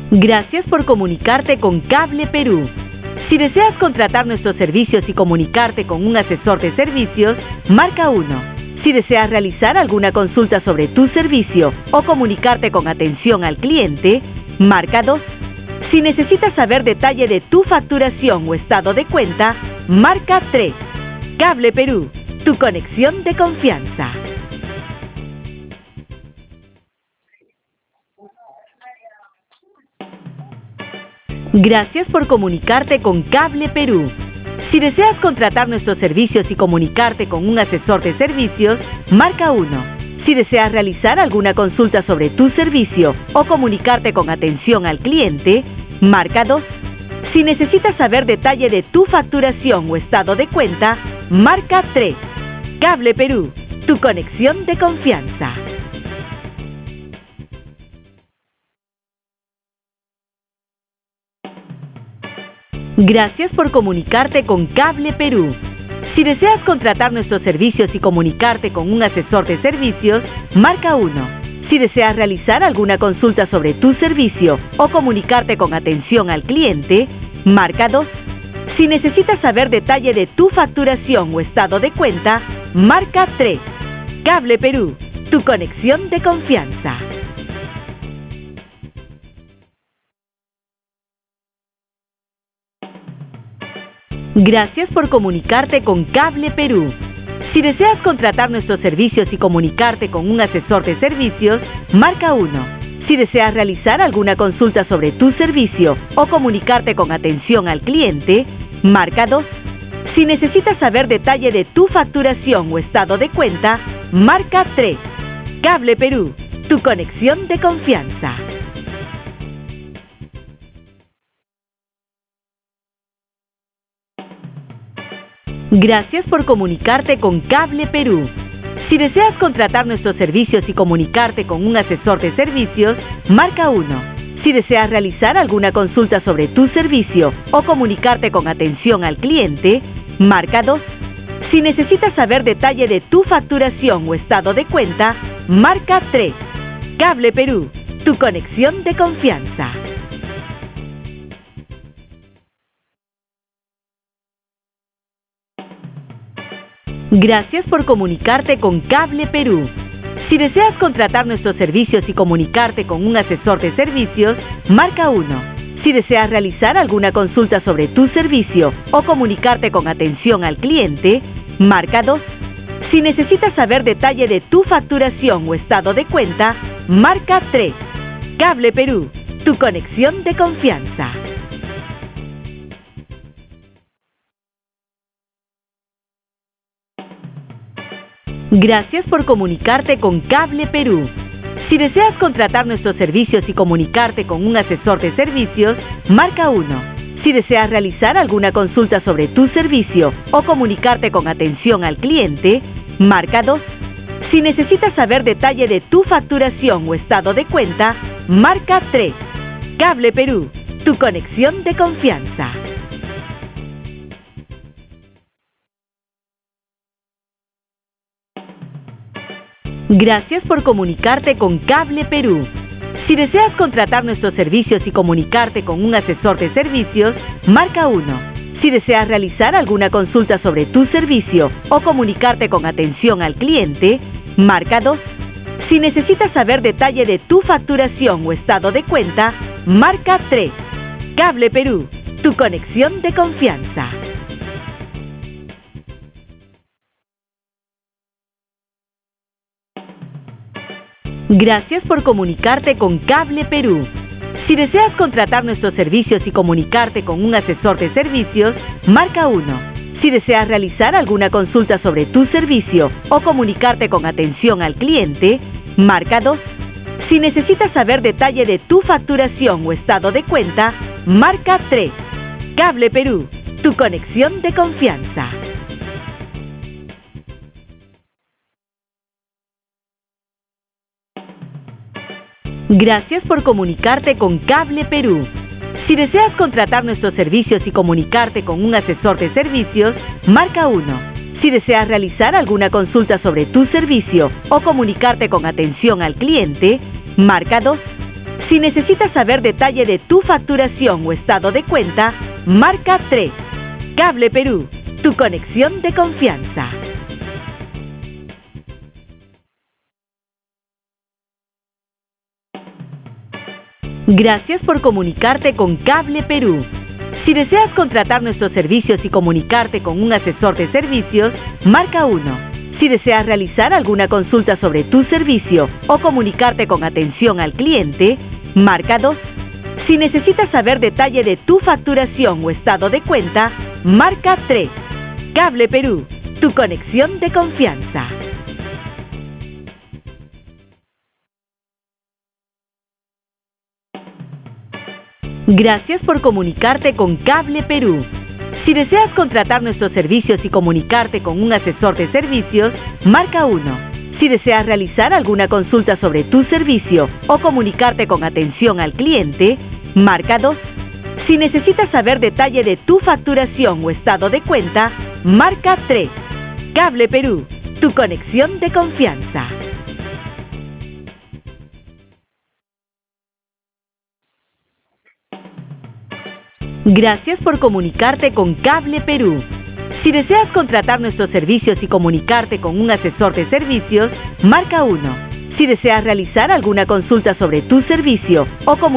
Gracias por comunicarte con Cable Perú. Si deseas contratar nuestros servicios y comunicarte con un asesor de servicios, marca 1. Si deseas realizar alguna consulta sobre tu servicio o comunicarte con atención al cliente, marca 2. Si necesitas saber detalle de tu facturación o estado de cuenta, marca 3. Cable Perú, tu conexión de confianza. Gracias por comunicarte con Cable Perú. Si deseas contratar nuestros servicios y comunicarte con un asesor de servicios, marca 1. Si deseas realizar alguna consulta sobre tu servicio o comunicarte con atención al cliente, marca 2. Si necesitas saber detalle de tu facturación o estado de cuenta, marca 3. Cable Perú, tu conexión de confianza. Gracias por comunicarte con Cable Perú. Si deseas contratar nuestros servicios y comunicarte con un asesor de servicios, marca 1. Si deseas realizar alguna consulta sobre tu servicio o comunicarte con atención al cliente, marca 2. Si necesitas saber detalle de tu facturación o estado de cuenta, marca 3. Cable Perú, tu conexión de confianza. Gracias por comunicarte con Cable Perú. Si deseas contratar nuestros servicios y comunicarte con un asesor de servicios, marca 1. Si deseas realizar alguna consulta sobre tu servicio o comunicarte con atención al cliente, marca 2. Si necesitas saber detalle de tu facturación o estado de cuenta, marca 3. Cable Perú, tu conexión de confianza. Gracias por comunicarte con Cable Perú. Si deseas contratar nuestros servicios y comunicarte con un asesor de servicios, marca 1. Si deseas realizar alguna consulta sobre tu servicio o comunicarte con atención al cliente, marca 2. Si necesitas saber detalle de tu facturación o estado de cuenta, marca 3. Cable Perú, tu conexión de confianza. Gracias por comunicarte con Cable Perú. Si deseas contratar nuestros servicios y comunicarte con un asesor de servicios, marca 1. Si deseas realizar alguna consulta sobre tu servicio o comunicarte con atención al cliente, marca 2. Si necesitas saber detalle de tu facturación o estado de cuenta, marca 3. Cable Perú, tu conexión de confianza. Gracias por comunicarte con Cable Perú. Si deseas contratar nuestros servicios y comunicarte con un asesor de servicios, marca 1. Si deseas realizar alguna consulta sobre tu servicio o comunicarte con atención al cliente, marca 2. Si necesitas saber detalle de tu facturación o estado de cuenta, marca 3. Cable Perú, tu conexión de confianza. Gracias por comunicarte con Cable Perú. Si deseas contratar nuestros servicios y comunicarte con un asesor de servicios, marca 1. Si deseas realizar alguna consulta sobre tu servicio o comunicarte con atención al cliente, marca 2. Si necesitas saber detalle de tu facturación o estado de cuenta, marca 3. Cable Perú, tu conexión de confianza. Gracias por comunicarte con Cable Perú. Si deseas contratar nuestros servicios y comunicarte con un asesor de servicios, marca 1. Si deseas realizar alguna consulta sobre tu servicio o comunicarte con atención al cliente, marca 2. Si necesitas saber detalle de tu facturación o estado de cuenta, marca 3. Cable Perú, tu conexión de confianza. Gracias por comunicarte con Cable Perú. Si deseas contratar nuestros servicios y comunicarte con un asesor de servicios, marca 1. Si deseas realizar alguna consulta sobre tu servicio o comunicarte con atención al cliente, marca 2. Si necesitas saber detalle de tu facturación o estado de cuenta, marca 3. Cable Perú, tu conexión de confianza. Gracias por comunicarte con Cable Perú. Si deseas contratar nuestros servicios y comunicarte con un asesor de servicios, marca 1. Si deseas realizar alguna consulta sobre tu servicio o comunicarte con atención al cliente, marca 2. Si necesitas saber detalle de tu facturación o estado de cuenta, marca 3. Cable Perú, tu conexión de confianza. Gracias por comunicarte con Cable Perú. Si deseas contratar nuestros servicios y comunicarte con un asesor de servicios, marca 1. Si deseas realizar alguna consulta sobre tu servicio o comunicarte con atención al cliente, marca 2. Si necesitas saber detalle de tu facturación o estado de cuenta, marca 3. Cable Perú, tu conexión de confianza. Gracias por comunicarte con Cable Perú. Si deseas contratar nuestros servicios y comunicarte con un asesor de servicios, marca 1. Si deseas realizar alguna consulta sobre tu servicio o comunicarte